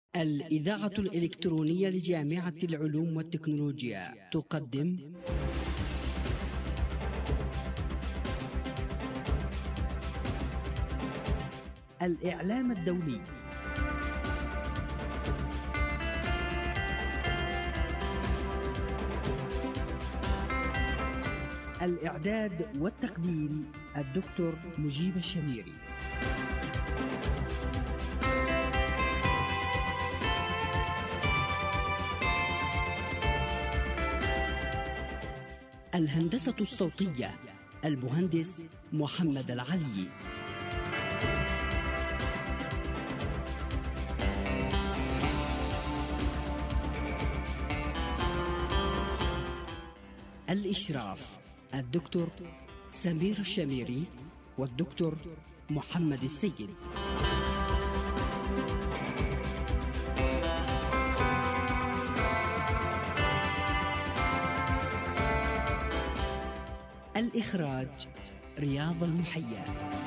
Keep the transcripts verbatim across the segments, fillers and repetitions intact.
الإذاعة الإلكترونية لجامعة العلوم والتكنولوجيا تقدم الإعلام الدولي. الإعداد والتقديم الدكتور مجيب الشميري. الهندسة الصوتية المهندس محمد العلي. الإشراف الدكتور سمير الشميري والدكتور محمد السيد. الإخراج رياض المحيا.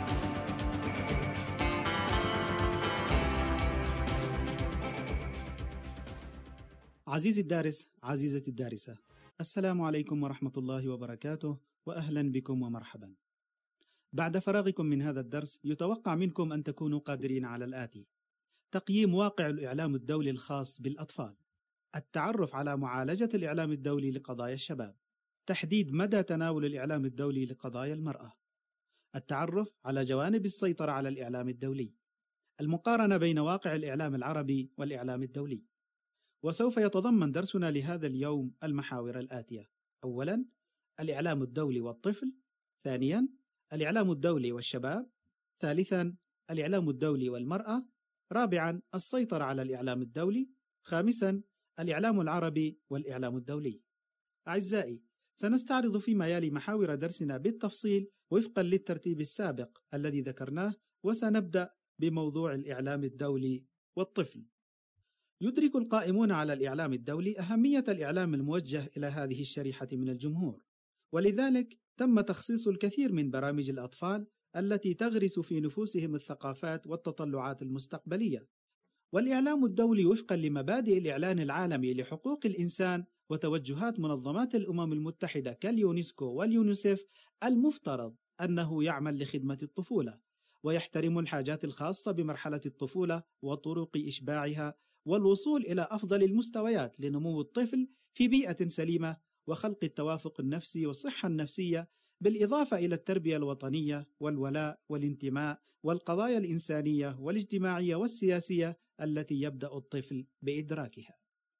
عزيزي الدارس، عزيزتي الدارسة، السلام عليكم ورحمة الله وبركاته، وأهلا بكم ومرحبا. بعد فراغكم من هذا الدرس يتوقع منكم أن تكونوا قادرين على الآتي: تقييم واقع الإعلام الدولي الخاص بالأطفال، التعرف على معالجة الإعلام الدولي لقضايا الشباب، تحديد مدى تناول الإعلام الدولي لقضايا المرأة، التعرف على جوانب السيطرة على الإعلام الدولي، المقارنة بين واقع الإعلام العربي والإعلام الدولي. وسوف يتضمن درسنا لهذا اليوم المحاور الآتية: أولاً، الإعلام الدولي والطفل. ثانياً، الإعلام الدولي والشباب. ثالثاً، الإعلام الدولي والمرأة. رابعاً، السيطرة على الإعلام الدولي. خامساً، الإعلام العربي والإعلام الدولي. أعزائي، سنستعرض فيما يلي محاور درسنا بالتفصيل وفقاً للترتيب السابق الذي ذكرناه، وسنبدأ بموضوع الإعلام الدولي والطفل. يدرك القائمون على الإعلام الدولي أهمية الإعلام الموجه إلى هذه الشريحة من الجمهور، ولذلك تم تخصيص الكثير من برامج الأطفال التي تغرس في نفوسهم الثقافات والتطلعات المستقبلية. والإعلام الدولي وفقاً لمبادئ الإعلان العالمي لحقوق الإنسان وتوجهات منظمات الأمم المتحدة كاليونسكو واليونيسيف المفترض أنه يعمل لخدمة الطفولة، ويحترم الحاجات الخاصة بمرحلة الطفولة وطرق إشباعها، والوصول إلى أفضل المستويات لنمو الطفل في بيئة سليمة وخلق التوافق النفسي والصحة النفسية، بالإضافة إلى التربية الوطنية والولاء والانتماء والقضايا الإنسانية والاجتماعية والسياسية التي يبدأ الطفل بإدراكها.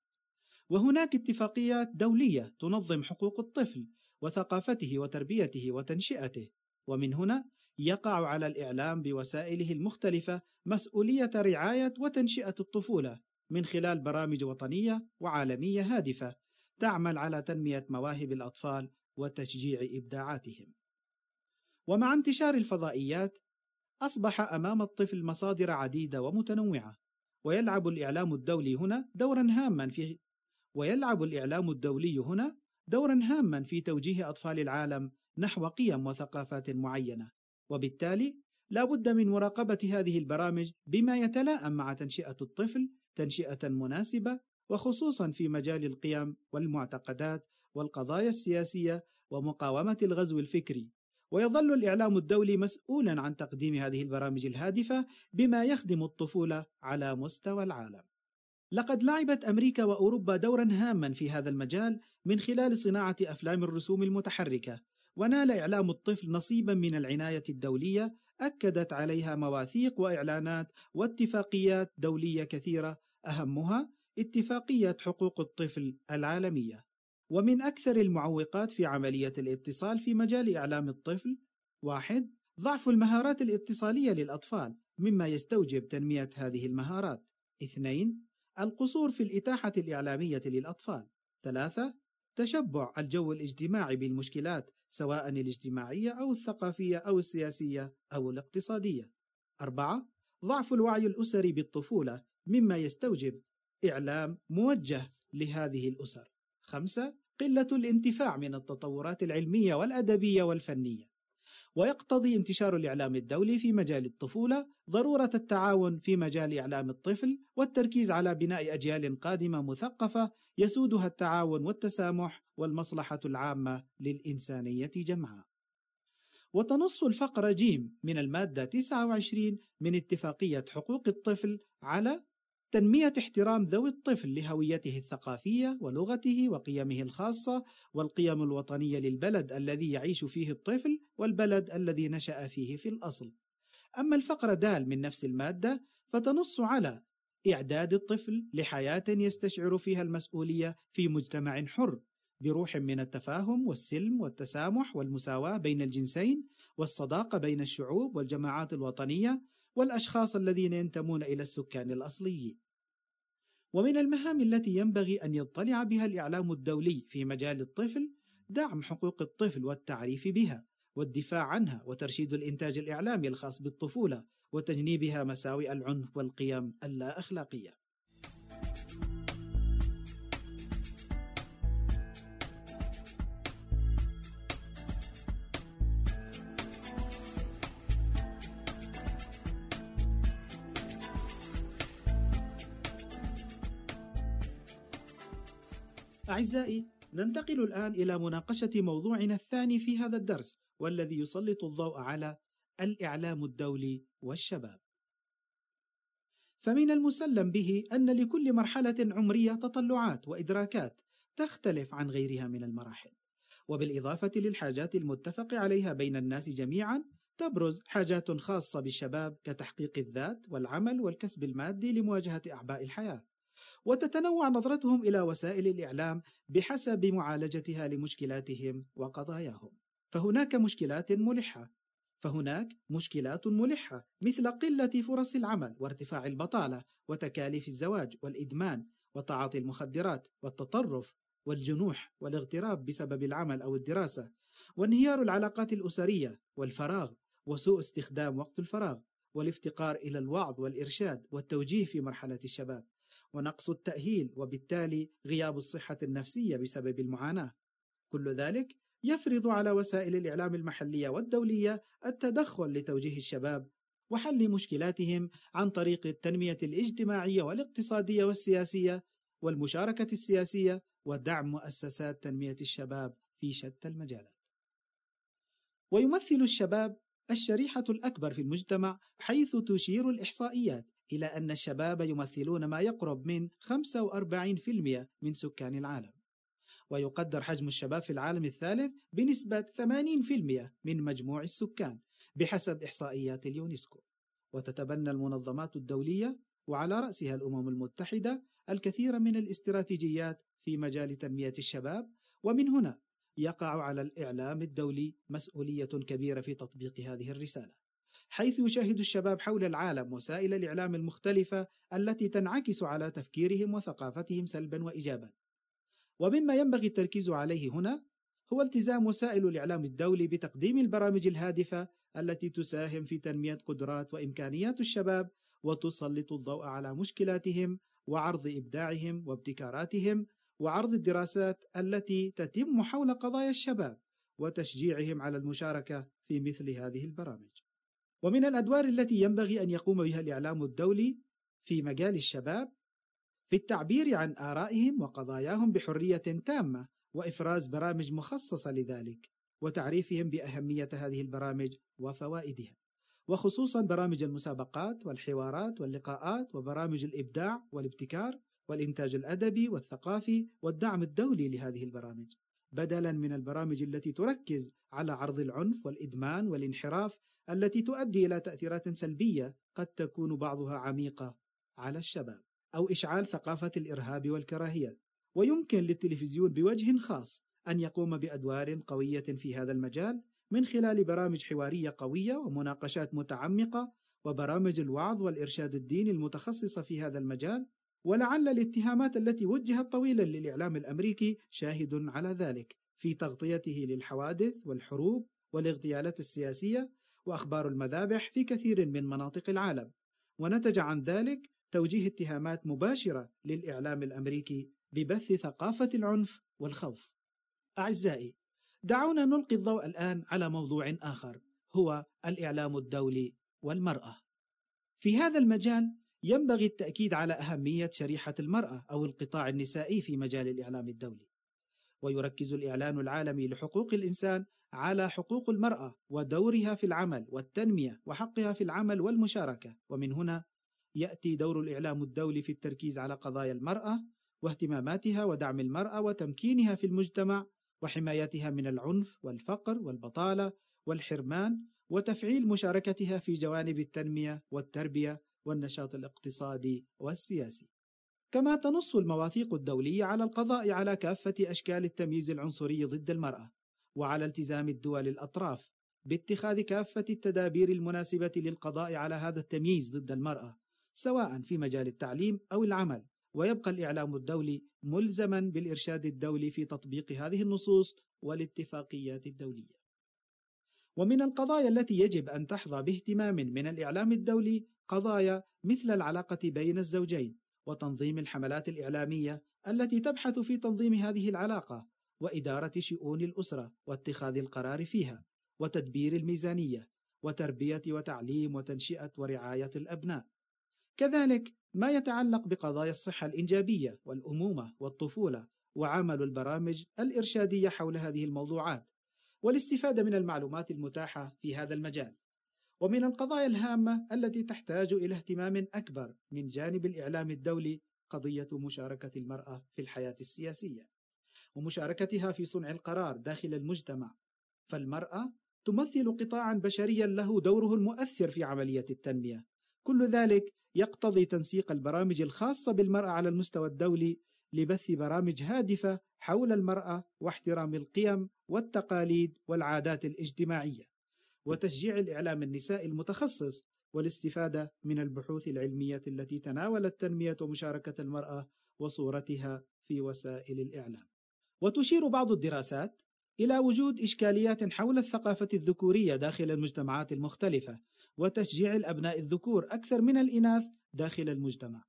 وهناك اتفاقيات دولية تنظم حقوق الطفل وثقافته وتربيته وتنشئته، ومن هنا يقع على الإعلام بوسائله المختلفة مسؤولية رعاية وتنشئة الطفولة من خلال برامج وطنية وعالمية هادفة تعمل على تنمية مواهب الأطفال وتشجيع إبداعاتهم. ومع انتشار الفضائيات أصبح أمام الطفل مصادر عديدة ومتنوعة، ويلعب الإعلام الدولي هنا دورا هاما في ويلعب الإعلام الدولي هنا دورا هاما في توجيه أطفال العالم نحو قيم وثقافات معينة، وبالتالي لا بد من مراقبة هذه البرامج بما يتلائم مع تنشئة الطفل تنشئة مناسبة، وخصوصا في مجال القيم والمعتقدات والقضايا السياسية ومقاومة الغزو الفكري. ويظل الإعلام الدولي مسؤولا عن تقديم هذه البرامج الهادفة بما يخدم الطفولة على مستوى العالم. لقد لعبت أمريكا وأوروبا دورا هاما في هذا المجال من خلال صناعة أفلام الرسوم المتحركة، ونال إعلام الطفل نصيبا من العناية الدولية أكدت عليها مواثيق وإعلانات واتفاقيات دولية كثيرة، أهمها اتفاقية حقوق الطفل العالمية. ومن أكثر المعوقات في عملية الاتصال في مجال إعلام الطفل: واحد، ضعف المهارات الاتصالية للأطفال مما يستوجب تنمية هذه المهارات. اثنين، القصور في الإتاحة الإعلامية للأطفال. ثلاثة، تشبع الجو الاجتماعي بالمشكلات سواء الاجتماعية أو الثقافية أو السياسية أو الاقتصادية. أربعة، ضعف الوعي الأسري بالطفولة مما يستوجب إعلام موجه لهذه الأسر. خمسة، قلة الانتفاع من التطورات العلمية والأدبية والفنية. ويقتضي انتشار الإعلام الدولي في مجال الطفولة ضرورة التعاون في مجال إعلام الطفل والتركيز على بناء أجيال قادمة مثقفة يسودها التعاون والتسامح والمصلحة العامة للإنسانية جمعاء. وتنص الفقرة جيم من المادة تسعة وعشرين من اتفاقية حقوق الطفل على تنمية احترام ذوي الطفل لهويته الثقافية ولغته وقيمه الخاصة والقيم الوطنية للبلد الذي يعيش فيه الطفل والبلد الذي نشأ فيه في الأصل. أما الفقرة دال من نفس المادة فتنص على إعداد الطفل لحياة يستشعر فيها المسؤولية في مجتمع حر بروح من التفاهم والسلم والتسامح والمساواة بين الجنسين والصداقة بين الشعوب والجماعات الوطنية والأشخاص الذين ينتمون إلى السكان الأصليين. ومن المهام التي ينبغي أن يطلع بها الإعلام الدولي في مجال الطفل دعم حقوق الطفل والتعريف بها والدفاع عنها وترشيد الإنتاج الإعلامي الخاص بالطفولة وتجنيبها مساوئ العنف والقيم اللا أخلاقية. أعزائي، ننتقل الآن إلى مناقشة موضوعنا الثاني في هذا الدرس، والذي يسلط الضوء على الإعلام الدولي والشباب. فمن المسلم به أن لكل مرحلة عمرية تطلعات وإدراكات تختلف عن غيرها من المراحل، وبالإضافة للحاجات المتفق عليها بين الناس جميعا تبرز حاجات خاصة بالشباب كتحقيق الذات والعمل والكسب المادي لمواجهة أعباء الحياة، وتتنوع نظرتهم إلى وسائل الإعلام بحسب معالجتها لمشكلاتهم وقضاياهم. فهناك مشكلات ملحة فهناك مشكلات ملحة مثل قلة فرص العمل وارتفاع البطالة وتكاليف الزواج والإدمان وتعاطي المخدرات والتطرف والجنوح والاغتراب بسبب العمل أو الدراسة وانهيار العلاقات الأسرية والفراغ وسوء استخدام وقت الفراغ والافتقار إلى الوعظ والإرشاد والتوجيه في مرحلة الشباب ونقص التأهيل وبالتالي غياب الصحة النفسية بسبب المعاناة. كل ذلك يفرض على وسائل الإعلام المحلية والدولية التدخل لتوجيه الشباب وحل مشكلاتهم عن طريق التنمية الاجتماعية والاقتصادية والسياسية والمشاركة السياسية ودعم مؤسسات تنمية الشباب في شتى المجالات. ويمثل الشباب الشريحة الأكبر في المجتمع، حيث تشير الإحصائيات إلى أن الشباب يمثلون ما يقرب من خمسة وأربعين بالمئة من سكان العالم، ويقدر حجم الشباب في العالم الثالث بنسبة ثمانين بالمئة من مجموع السكان بحسب إحصائيات اليونسكو. وتتبنى المنظمات الدولية وعلى رأسها الأمم المتحدة الكثير من الاستراتيجيات في مجال تنمية الشباب، ومن هنا يقع على الإعلام الدولي مسؤولية كبيرة في تطبيق هذه الرسالة، حيث يشاهد الشباب حول العالم وسائل الإعلام المختلفة التي تنعكس على تفكيرهم وثقافتهم سلبا وإيجابا. ومما ينبغي التركيز عليه هنا هو التزام وسائل الإعلام الدولي بتقديم البرامج الهادفة التي تساهم في تنمية قدرات وإمكانيات الشباب وتسلط الضوء على مشكلاتهم وعرض إبداعهم وابتكاراتهم وعرض الدراسات التي تتم حول قضايا الشباب وتشجيعهم على المشاركة في مثل هذه البرامج. ومن الأدوار التي ينبغي أن يقوم بها الإعلام الدولي في مجال الشباب في التعبير عن آرائهم وقضاياهم بحرية تامة وإفراز برامج مخصصة لذلك وتعريفهم بأهمية هذه البرامج وفوائدها، وخصوصا برامج المسابقات والحوارات واللقاءات وبرامج الإبداع والابتكار والإنتاج الأدبي والثقافي والدعم الدولي لهذه البرامج، بدلا من البرامج التي تركز على عرض العنف والإدمان والانحراف التي تؤدي إلى تأثيرات سلبية قد تكون بعضها عميقة على الشباب، أو إشعال ثقافة الإرهاب والكراهية. ويمكن للتلفزيون بوجه خاص أن يقوم بأدوار قوية في هذا المجال من خلال برامج حوارية قوية ومناقشات متعمقة وبرامج الوعظ والإرشاد الديني المتخصصة في هذا المجال. ولعل الاتهامات التي وجهت طويلا للإعلام الأمريكي شاهد على ذلك في تغطيته للحوادث والحروب والاغتيالات السياسية وأخبار المذابح في كثير من مناطق العالم، ونتج عن ذلك توجيه اتهامات مباشرة للإعلام الأمريكي ببث ثقافة العنف والخوف. أعزائي، دعونا نلقي الضوء الآن على موضوع آخر، هو الإعلام الدولي والمرأة. في هذا المجال ينبغي التأكيد على أهمية شريحة المرأة أو القطاع النسائي في مجال الإعلام الدولي. ويركز الإعلان العالمي لحقوق الإنسان على حقوق المرأة ودورها في العمل والتنمية وحقها في العمل والمشاركة، ومن هنا يأتي دور الإعلام الدولي في التركيز على قضايا المرأة واهتماماتها ودعم المرأة وتمكينها في المجتمع وحمايتها من العنف والفقر والبطالة والحرمان وتفعيل مشاركتها في جوانب التنمية والتربية والنشاط الاقتصادي والسياسي. كما تنص المواثيق الدولية على القضاء على كافة أشكال التمييز العنصري ضد المرأة، وعلى التزام الدول الأطراف باتخاذ كافة التدابير المناسبة للقضاء على هذا التمييز ضد المرأة سواء في مجال التعليم أو العمل. ويبقى الإعلام الدولي ملزما بالإرشاد الدولي في تطبيق هذه النصوص والاتفاقيات الدولية. ومن القضايا التي يجب أن تحظى باهتمام من الإعلام الدولي قضايا مثل العلاقة بين الزوجين وتنظيم الحملات الإعلامية التي تبحث في تنظيم هذه العلاقة وإدارة شؤون الأسرة واتخاذ القرار فيها وتدبير الميزانية وتربية وتعليم وتنشئة ورعاية الأبناء. كذلك ما يتعلق بقضايا الصحة الإنجابية والأمومة والطفولة وعمل البرامج الإرشادية حول هذه الموضوعات والاستفادة من المعلومات المتاحة في هذا المجال. ومن القضايا الهامة التي تحتاج إلى اهتمام أكبر من جانب الإعلام الدولي قضية مشاركة المرأة في الحياة السياسية ومشاركتها في صنع القرار داخل المجتمع، فالمرأة تمثل قطاعا بشريا له دوره المؤثر في عملية التنمية. كل ذلك يقتضي تنسيق البرامج الخاصة بالمرأة على المستوى الدولي لبث برامج هادفة حول المرأة واحترام القيم والتقاليد والعادات الاجتماعية، وتشجيع الإعلام النسائي المتخصص والاستفادة من البحوث العلمية التي تناولت تنمية ومشاركة المرأة وصورتها في وسائل الإعلام. وتشير بعض الدراسات إلى وجود إشكاليات حول الثقافة الذكورية داخل المجتمعات المختلفة وتشجيع الأبناء الذكور أكثر من الإناث داخل المجتمع.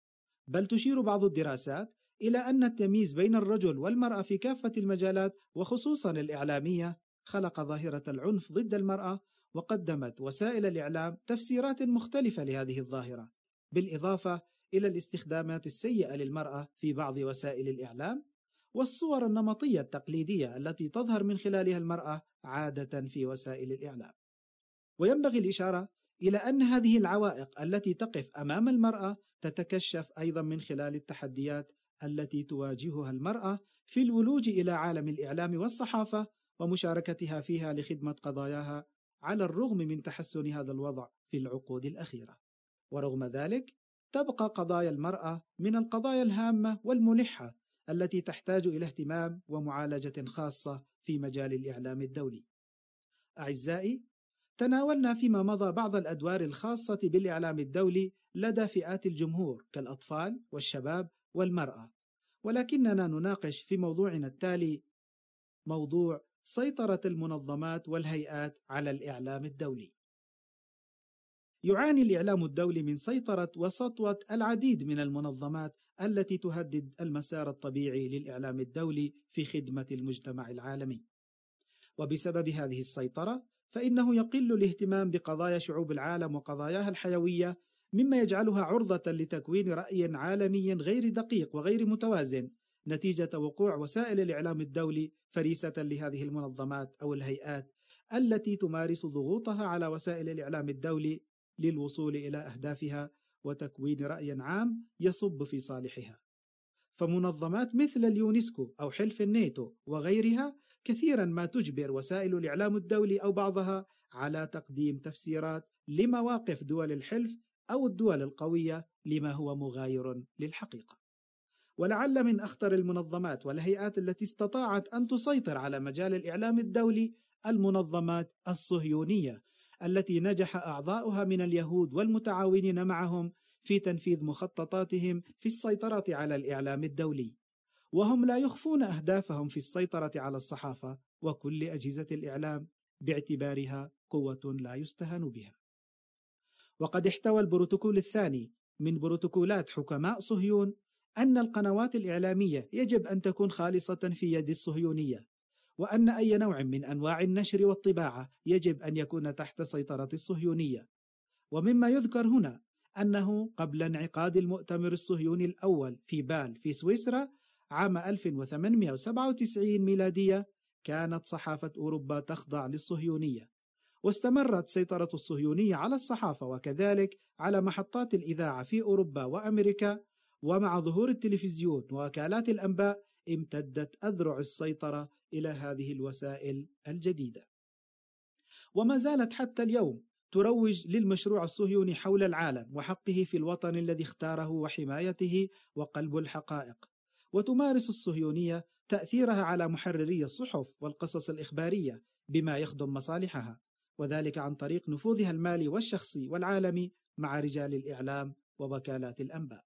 بل تشير بعض الدراسات إلى أن التمييز بين الرجل والمرأة في كافة المجالات وخصوصا الإعلامية خلق ظاهرة العنف ضد المرأة، وقدمت وسائل الإعلام تفسيرات مختلفة لهذه الظاهرة، بالإضافة إلى الاستخدامات السيئة للمرأة في بعض وسائل الإعلام والصور النمطية التقليدية التي تظهر من خلالها المرأة عادة في وسائل الإعلام. وينبغي الإشارة إلى أن هذه العوائق التي تقف أمام المرأة تتكشف أيضا من خلال التحديات التي تواجهها المرأة في الولوج إلى عالم الإعلام والصحافة ومشاركتها فيها لخدمة قضاياها، على الرغم من تحسن هذا الوضع في العقود الأخيرة. ورغم ذلك تبقى قضايا المرأة من القضايا الهامة والملحة التي تحتاج إلى اهتمام ومعالجة خاصة في مجال الإعلام الدولي. أعزائي، تناولنا فيما مضى بعض الأدوار الخاصة بالإعلام الدولي لدى فئات الجمهور كالأطفال والشباب والمرأة، ولكننا نناقش في موضوعنا التالي موضوع سيطرة المنظمات والهيئات على الإعلام الدولي. يعاني الإعلام الدولي من سيطرة وسطوة العديد من المنظمات التي تهدد المسار الطبيعي للإعلام الدولي في خدمة المجتمع العالمي. وبسبب هذه السيطرة فإنه يقل الاهتمام بقضايا شعوب العالم وقضاياها الحيوية، مما يجعلها عرضة لتكوين رأي عالمي غير دقيق وغير متوازن نتيجة وقوع وسائل الإعلام الدولي فريسة لهذه المنظمات أو الهيئات التي تمارس ضغوطها على وسائل الإعلام الدولي للوصول إلى أهدافها وتكوين رأي عام يصب في صالحها. فمنظمات مثل اليونسكو أو حلف الناتو وغيرها كثيرا ما تجبر وسائل الإعلام الدولي أو بعضها على تقديم تفسيرات لمواقف دول الحلف أو الدول القوية لما هو مغاير للحقيقة. ولعل من أخطر المنظمات والهيئات التي استطاعت أن تسيطر على مجال الإعلام الدولي المنظمات الصهيونية التي نجح أعضاؤها من اليهود والمتعاونين معهم في تنفيذ مخططاتهم في السيطرة على الإعلام الدولي، وهم لا يخفون أهدافهم في السيطرة على الصحافة وكل أجهزة الإعلام باعتبارها قوة لا يستهان بها. وقد احتوى البروتوكول الثاني من بروتوكولات حكماء صهيون أن القنوات الإعلامية يجب أن تكون خالصة في يد الصهيونية، وأن أي نوع من أنواع النشر والطباعة يجب أن يكون تحت سيطرة الصهيونية. ومما يذكر هنا أنه قبل انعقاد المؤتمر الصهيوني الأول في بال في سويسرا عام ألف وثمانمائة وسبعة وتسعين ميلادية كانت صحافة أوروبا تخضع للصهيونية، واستمرت سيطرة الصهيونية على الصحافة وكذلك على محطات الإذاعة في أوروبا وأمريكا، ومع ظهور التلفزيون ووكالات الأنباء امتدت أذرع السيطرة إلى هذه الوسائل الجديدة. وما زالت حتى اليوم تروج للمشروع الصهيوني حول العالم وحقه في الوطن الذي اختاره وحمايته وقلب الحقائق، وتمارس الصهيونية تأثيرها على محرري الصحف والقصص الإخبارية بما يخدم مصالحها، وذلك عن طريق نفوذها المالي والشخصي والعالمي مع رجال الإعلام ووكالات الأنباء.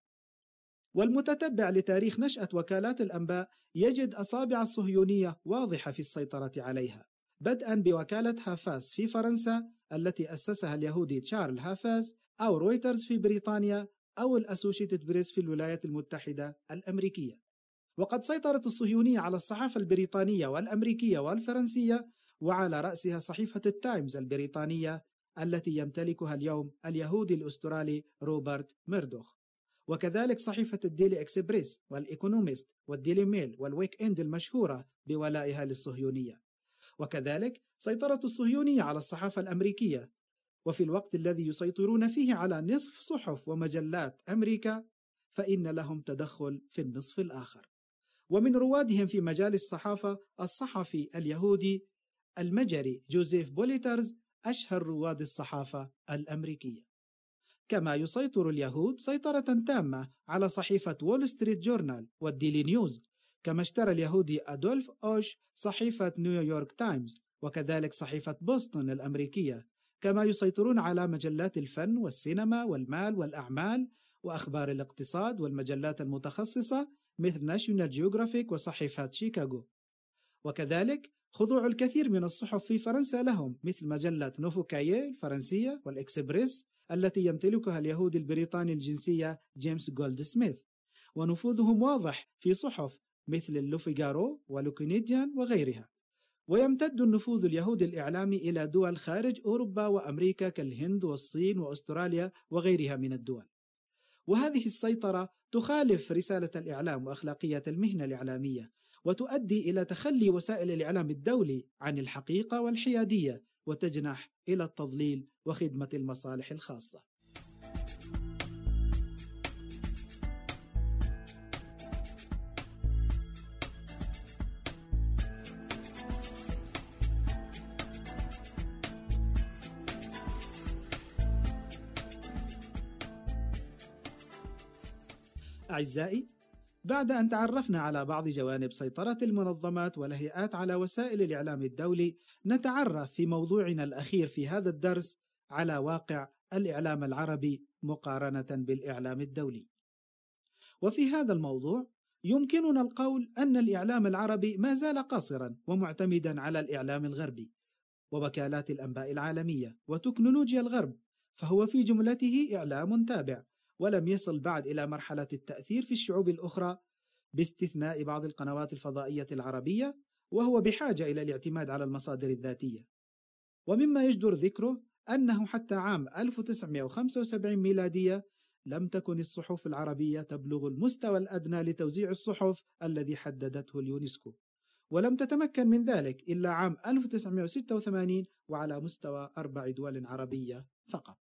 والمتتبع لتاريخ نشأة وكالات الأنباء يجد أصابع الصهيونية واضحة في السيطرة عليها، بدءا بوكالة هافاس في فرنسا التي أسسها اليهودي تشارل هافاس، أو رويترز في بريطانيا، أو الأسوشيتد بريس في الولايات المتحدة الأمريكية. وقد سيطرت الصهيونية على الصحافة البريطانية والأمريكية والفرنسية، وعلى رأسها صحيفة التايمز البريطانية التي يمتلكها اليوم اليهودي الأسترالي روبرت ميردوخ، وكذلك صحيفة الديلي إكسبريس والإيكونوميست والديلي ميل والويك إند المشهورة بولائها للصهيونية. وكذلك سيطرة الصهيونية على الصحافة الأمريكية، وفي الوقت الذي يسيطرون فيه على نصف صحف ومجلات أمريكا فإن لهم تدخل في النصف الآخر. ومن روادهم في مجال الصحافة الصحفي اليهودي المجري جوزيف بوليترز، أشهر رواد الصحافة الأمريكية. كما يسيطر اليهود سيطرة تامة على صحيفة وول ستريت جورنال والديلي نيوز، كما اشترى اليهودي أدولف أوش صحيفة نيويورك تايمز وكذلك صحيفة بوسطن الأمريكية، كما يسيطرون على مجلات الفن والسينما والمال والأعمال وأخبار الاقتصاد والمجلات المتخصصة مثل ناشيونال جيوغرافيك وصحيفة شيكاغو. وكذلك خضوع الكثير من الصحف في فرنسا لهم مثل مجلة نوفوكاييه الفرنسية والإكسبريس التي يمتلكها اليهودي البريطاني الجنسية جيمس جولد سميث، ونفوذهم واضح في صحف مثل اللوفيغارو ولوكينيديان وغيرها. ويمتد النفوذ اليهودي الإعلامي إلى دول خارج أوروبا وأمريكا كالهند والصين وأستراليا وغيرها من الدول. وهذه السيطرة تخالف رسالة الإعلام وأخلاقية المهنة الإعلامية، وتؤدي إلى تخلي وسائل الإعلام الدولي عن الحقيقة والحيادية، وتجنح إلى التضليل وخدمة المصالح الخاصة. أعزائي، بعد أن تعرفنا على بعض جوانب سيطرة المنظمات والهيئات على وسائل الإعلام الدولي، نتعرف في موضوعنا الأخير في هذا الدرس على واقع الإعلام العربي مقارنة بالإعلام الدولي. وفي هذا الموضوع يمكننا القول أن الإعلام العربي ما زال قاصرا ومعتمدا على الإعلام الغربي ووكالات الأنباء العالمية وتكنولوجيا الغرب، فهو في جملته إعلام تابع، ولم يصل بعد إلى مرحلة التأثير في الشعوب الأخرى باستثناء بعض القنوات الفضائية العربية، وهو بحاجة إلى الاعتماد على المصادر الذاتية. ومما يجدر ذكره أنه حتى عام ألف وتسعمائة وخمسة وسبعين ميلادية لم تكن الصحف العربية تبلغ المستوى الأدنى لتوزيع الصحف الذي حددته اليونسكو، ولم تتمكن من ذلك إلا عام ألف وتسعمائة وستة وثمانين وعلى مستوى أربع دول عربية فقط.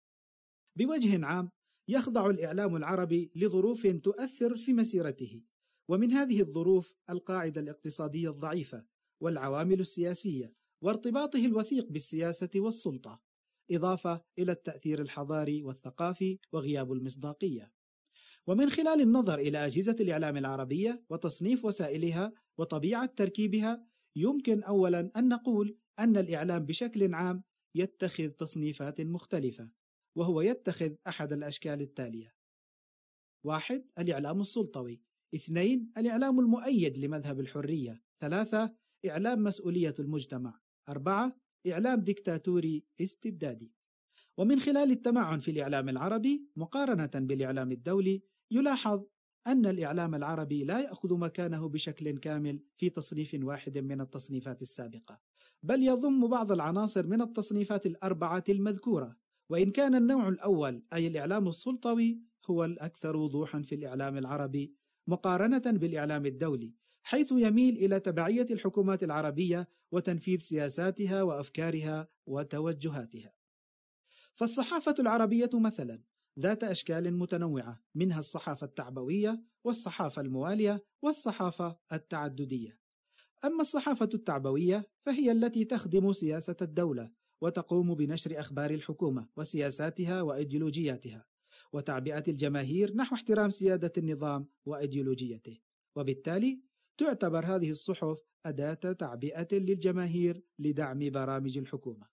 بوجه عام يخضع الإعلام العربي لظروف تؤثر في مسيرته، ومن هذه الظروف القاعدة الاقتصادية الضعيفة والعوامل السياسية وارتباطه الوثيق بالسياسة والسلطة، إضافة إلى التأثير الحضاري والثقافي وغياب المصداقية. ومن خلال النظر إلى أجهزة الإعلام العربية وتصنيف وسائلها وطبيعة تركيبها، يمكن أولا أن نقول أن الإعلام بشكل عام يتخذ تصنيفات مختلفة، وهو يتخذ أحد الأشكال التالية: واحد، الإعلام السلطوي. اثنين، الإعلام المؤيد لمذهب الحرية. ثلاثة، إعلام مسؤولية المجتمع. أربعة، إعلام ديكتاتوري استبدادي. ومن خلال التمعن في الإعلام العربي مقارنة بالإعلام الدولي، يلاحظ أن الإعلام العربي لا يأخذ مكانه بشكل كامل في تصنيف واحد من التصنيفات السابقة، بل يضم بعض العناصر من التصنيفات الأربعة المذكورة، وإن كان النوع الأول أي الإعلام السلطوي هو الأكثر وضوحا في الإعلام العربي مقارنة بالإعلام الدولي، حيث يميل إلى تبعية الحكومات العربية وتنفيذ سياساتها وأفكارها وتوجهاتها. فالصحافة العربية مثلا ذات أشكال متنوعة، منها الصحافة التعبوية والصحافة الموالية والصحافة التعددية. أما الصحافة التعبوية فهي التي تخدم سياسة الدولة وتقوم بنشر أخبار الحكومة وسياساتها وإيديولوجياتها وتعبئة الجماهير نحو احترام سيادة النظام وإيديولوجيته، وبالتالي تعتبر هذه الصحف أداة تعبئة للجماهير لدعم برامج الحكومة.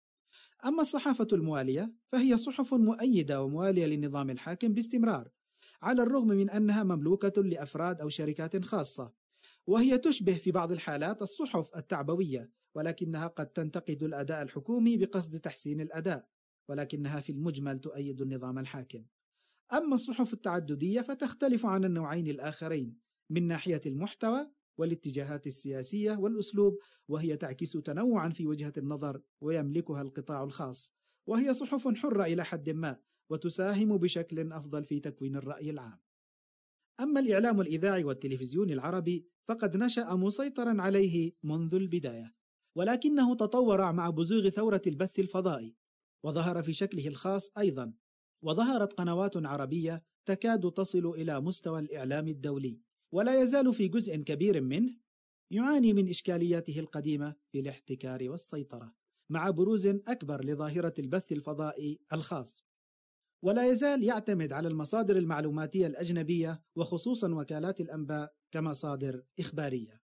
أما الصحافة الموالية فهي صحف مؤيدة وموالية للنظام الحاكم باستمرار، على الرغم من أنها مملوكة لأفراد أو شركات خاصة، وهي تشبه في بعض الحالات الصحف التعبوية، ولكنها قد تنتقد الأداء الحكومي بقصد تحسين الأداء، ولكنها في المجمل تؤيد النظام الحاكم. أما الصحف التعددية فتختلف عن النوعين الآخرين من ناحية المحتوى والاتجاهات السياسية والأسلوب، وهي تعكس تنوعا في وجهة النظر ويملكها القطاع الخاص، وهي صحف حرة إلى حد ما وتساهم بشكل أفضل في تكوين الرأي العام. أما الإعلام الإذاعي والتلفزيوني العربي فقد نشأ مسيطرا عليه منذ البداية، ولكنه تطور مع بزوغ ثورة البث الفضائي وظهر في شكله الخاص أيضا، وظهرت قنوات عربية تكاد تصل إلى مستوى الإعلام الدولي، ولا يزال في جزء كبير منه يعاني من إشكالياته القديمة في الاحتكار والسيطرة، مع بروز أكبر لظاهرة البث الفضائي الخاص، ولا يزال يعتمد على المصادر المعلوماتية الأجنبية وخصوصا وكالات الأنباء كمصادر إخبارية.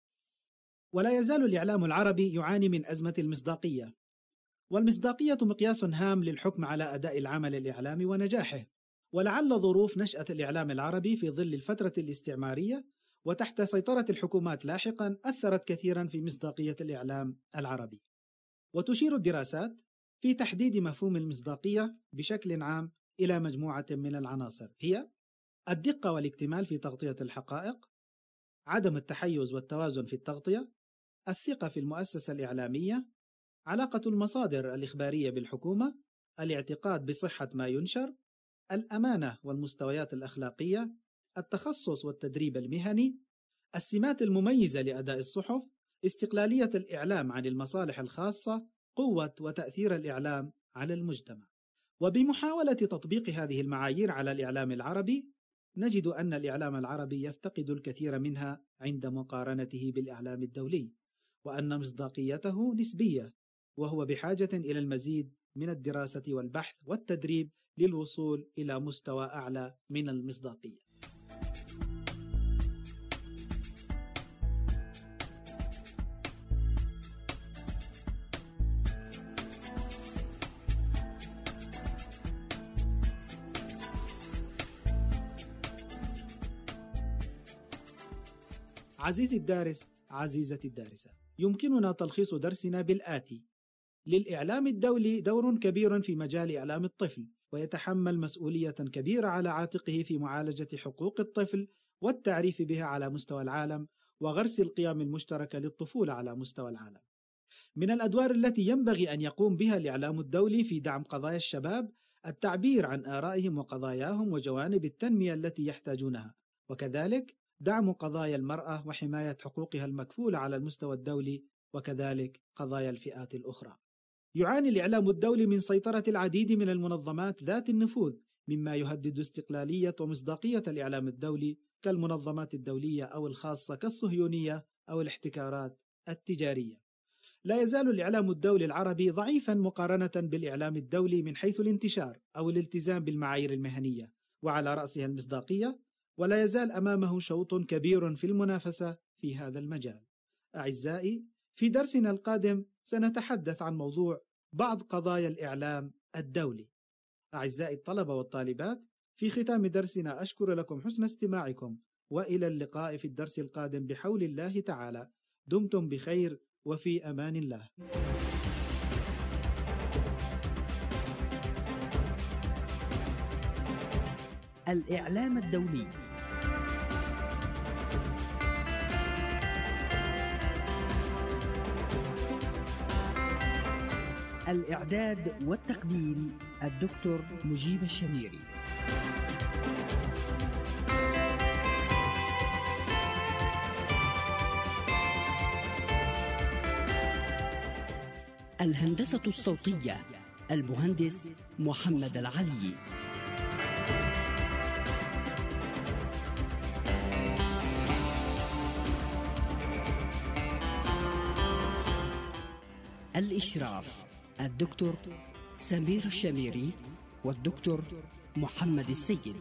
ولا يزال الإعلام العربي يعاني من أزمة المصداقية، والمصداقية مقياس هام للحكم على أداء العمل الإعلامي ونجاحه، ولعل ظروف نشأة الإعلام العربي في ظل الفترة الاستعمارية وتحت سيطرة الحكومات لاحقا أثرت كثيرا في مصداقية الإعلام العربي. وتشير الدراسات في تحديد مفهوم المصداقية بشكل عام إلى مجموعة من العناصر، هي الدقة والاكتمال في تغطية الحقائق، عدم التحيز والتوازن في التغطية، الثقة في المؤسسة الإعلامية، علاقة المصادر الإخبارية بالحكومة، الاعتقاد بصحة ما ينشر، الأمانة والمستويات الأخلاقية، التخصص والتدريب المهني، السمات المميزة لأداء الصحف، استقلالية الإعلام عن المصالح الخاصة، قوة وتأثير الإعلام على المجتمع. وبمحاولة تطبيق هذه المعايير على الإعلام العربي نجد أن الإعلام العربي يفتقد الكثير منها عند مقارنته بالإعلام الدولي، وأن مصداقيته نسبية، وهو بحاجة إلى المزيد من الدراسة والبحث والتدريب للوصول إلى مستوى أعلى من المصداقية. عزيزي الدارس، عزيزتي الدارسة، يمكننا تلخيص درسنا بالآتي: للإعلام الدولي دور كبير في مجال إعلام الطفل، ويتحمل مسؤولية كبيرة على عاتقه في معالجة حقوق الطفل والتعريف بها على مستوى العالم، وغرس القيم المشتركة للطفولة على مستوى العالم. من الأدوار التي ينبغي أن يقوم بها الإعلام الدولي في دعم قضايا الشباب التعبير عن آرائهم وقضاياهم وجوانب التنمية التي يحتاجونها، وكذلك دعم قضايا المرأة وحماية حقوقها المكفولة على المستوى الدولي، وكذلك قضايا الفئات الأخرى. يعاني الإعلام الدولي من سيطرة العديد من المنظمات ذات النفوذ، مما يهدد استقلالية ومصداقية الإعلام الدولي كالمنظمات الدولية أو الخاصة كالصهيونية أو الاحتكارات التجارية. لا يزال الإعلام الدولي العربي ضعيفا مقارنة بالإعلام الدولي من حيث الانتشار أو الالتزام بالمعايير المهنية، وعلى رأسها المصداقية، ولا يزال أمامه شوط كبير في المنافسة في هذا المجال. أعزائي، في درسنا القادم سنتحدث عن موضوع بعض قضايا الإعلام الدولي. أعزائي الطلبة والطالبات، في ختام درسنا أشكر لكم حسن استماعكم، وإلى اللقاء في الدرس القادم بحول الله تعالى. دمتم بخير وفي أمان الله. الإعلام الدولي الإعداد والتقديم الدكتور مجيب الشميري. الهندسة الصوتية المهندس محمد العلي. الإشراف الدكتور سمير الشميري والدكتور محمد السيد.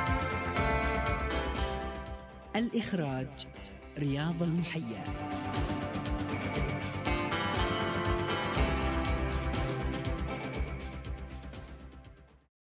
الإخراج رياض المحيا.